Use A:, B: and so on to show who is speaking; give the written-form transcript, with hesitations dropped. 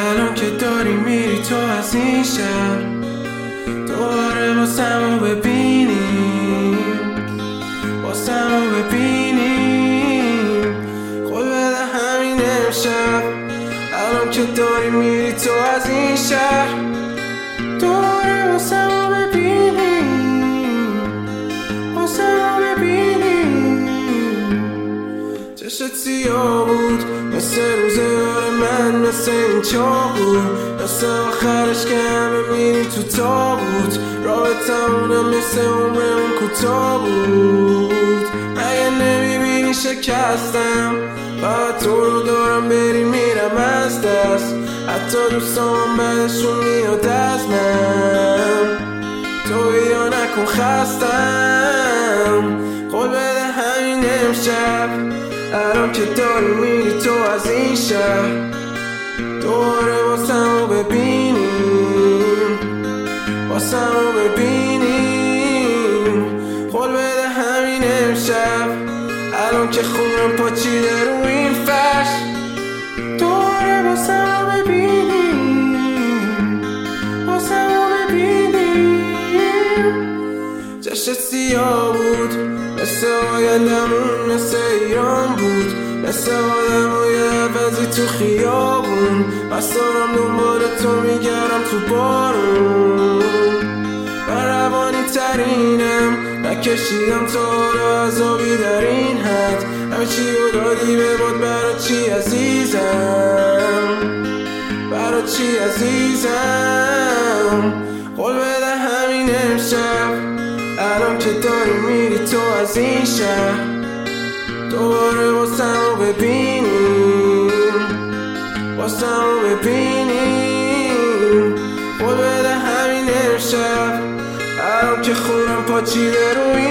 A: الان که داری میری تو از این شهر، دوباره واسمو ببینیم، واسمو ببینیم. قول بده همین امشب، الان که داری میری تو از این شهر، دوباره واسمو ببینیم، واسمو ببینیم. چشت سیاه بود مثل روزگار من، مثل این چاقو، مثل آخرش که همه میریم تو تابوت. رابطمونم مثل عمرمون کوتاه بود. اگه نمیبینی شکستم، فقط تو رو دارم بری میرم از دست. حتی دوستام بعدشون میاد از من، تو یا نکن خستم. قول بده همین امشب، الان که داری میری تو از این شهر، دوباره واسمو ببینیم، واسمو ببینیم. قول بده همین امشب، الان که خونم پاچیده رو این فرش، دوباره واسمو ببینیم، واسمو ببینیم. چشت سیاه بود مثل آیندمون، مثل ایران بود، مثل آدمای عوضی تو خیابون. بس دارم دنبال تو میگردم تو بارون، من روانی ترینم، نکشیدم تا حالا عذابی در این حد. همه چی رو دادی به باد، برا چی عزیزم، برا چی عزیزم. قول بده همین امشب، الان که داری میری تو از این شهر، دوباره واسمو ببینیم، واسمو ببینیم. قول بده همین امشب، الان که خونم پاچیده روی